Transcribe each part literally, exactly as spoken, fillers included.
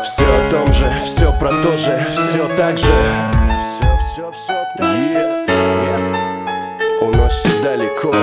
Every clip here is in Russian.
Все о том же, все про то же, все так же. Все, все, все так же. Уносит далеко.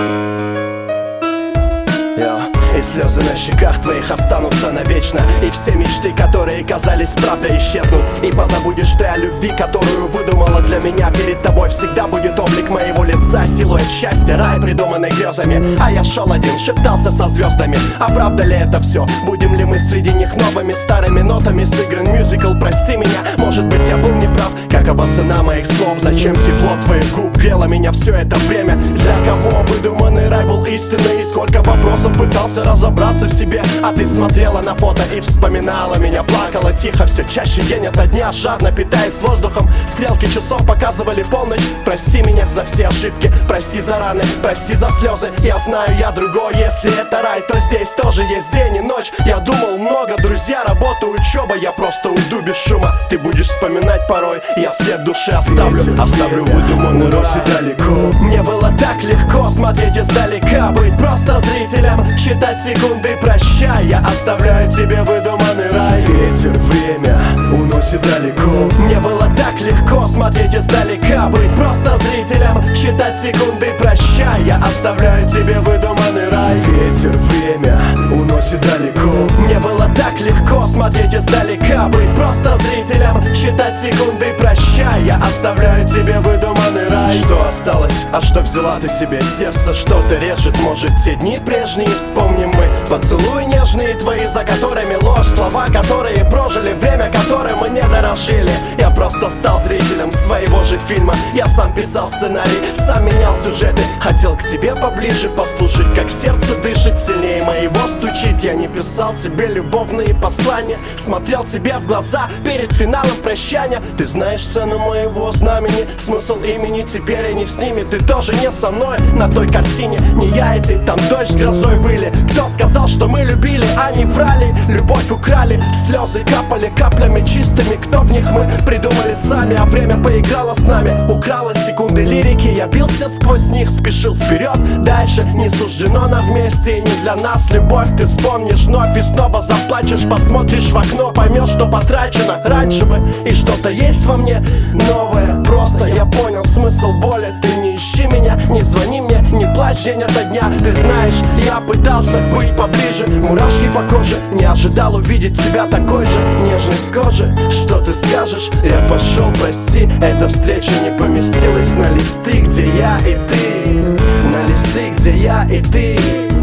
Yeah. И слезы на щеках твоих останутся навечно. И все мечты, которые казались правдой, исчезнут. И позабудешь ты о любви, которую выдумала для меня. Перед тобой всегда будет облик моего лица, силуэт счастья, рай, придуманный грезами. А я шел один, шептался со звездами. А правда ли это все? Будем ли мы среди них новыми старыми нотами? Сыгран мюзикл, прости меня. Может быть, я был неправ, какова цена моих слов? Зачем тепло твоих губ грело меня все это время? Для кого выдуманный рай был истинный? И сколько вопросов пытался разобраться в себе. А ты смотрела на фото и вспоминала меня. Плакала тихо, все чаще день ото дня, жадно питаясь воздухом. Стрелки часов показывали полночь. Прости меня за все ошибки, прости за раны, прости за слезы. Я знаю, я другой, если это рай, то здесь тоже есть день и ночь. Я думал много, друзья, работа, учеба. Я просто уйду без шума, ты будешь вспоминать порой. Я след души оставлю, оставлю выдуманный рай далеко. Мне было так легко смотреть издалека, быть просто зрителем, считать секунды, прощай. Я оставляю тебе выдуманный рай. Ветер, время уносит далеко. Мне было так легко смотреть издалека, быть просто зрителем, считать секунды, прощай. Я оставляю тебе выдуманный рай. Ветер, время уносит далеко. Мне было так легко смотреть издалека, быть просто зрителем, считать секунды, прощай. Я оставляю тебе выдуманный рай. Что осталось, а что взяла ты себе? Сердце что-то режет, может, те дни прежние вспомним мы. Поцелуи нежные твои, за которыми ложь. Слова, которые прожили, время, которым мы не дорожили. Я просто стал зрителем своего же фильма. Я сам писал сценарий, сам менял сюжеты. Хотел к тебе поближе послушать, как сердце дышит, сильнее моего стучит. Я не писал себе любовные послания, смотрел тебе в глаза перед финалом прощания. Ты знаешь цену моего знамени, смысл имени теперь и не с ними. Ты тоже не со мной на той картине, не я и ты, там дождь с грозой были. Кто сказал, что мы любили, они врали. Любовь украли, слезы капали каплями чистыми. Кто в них мы придумали сами, а время поиграло с нами. Украло секунды лирики, я бился сквозь них, спешил вперед. Дальше не суждено нам вместе, и не для нас любовь. Ты вспомнишь вновь и снова заплачешь. Посмотришь в окно, поймешь, что потрачено раньше бы. И что-то есть во мне новое. Просто я понял смысл боли. Ты не ищи меня, не звони мне, не плачь день ото дня. Ты знаешь, я пытался быть поближе, мурашки по коже. Не ожидал увидеть тебя такой же, нежный с кожи. Что ты скажешь? Я пошел, прости. Эта встреча не поместилась на листы, где я и ты. На листы, где я и ты.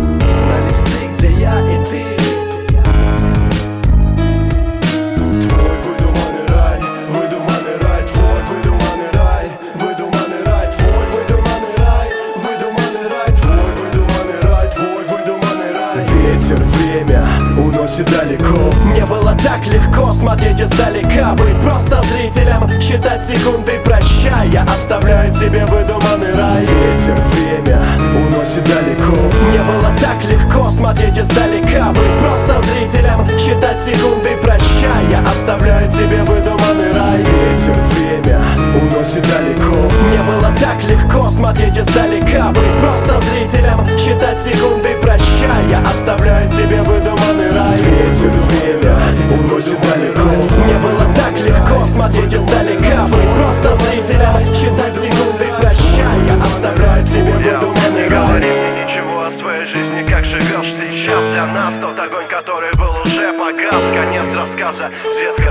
На листы, где я и ты. Ветер, время уносит далеко. Мне было так легко смотреть издалека, быть просто зрителем, считать секунды, прощай. Я оставляю тебе выдуманный рай. Ветер, время уносит далеко. Мне было так легко смотреть издалека, быть просто зрителем, считать секунды, прощай. Я оставляю тебе выдуманный рай. Ветер, время уносит далеко. Мне было так легко смотреть издалека, быть просто зрителем, считать секунды, прощай. Я оставляю тебе выдуманный рай. Ветер, время уносит далеко. Мне было так легко смотреть издалека, быть просто зрителем, считать секунды, прощай. Я оставляю тебе выдуманный рай. Говори мне ничего о своей жизни, как живешь сейчас. Для нас тот огонь, который был, уже погас. Конец рассказа, свет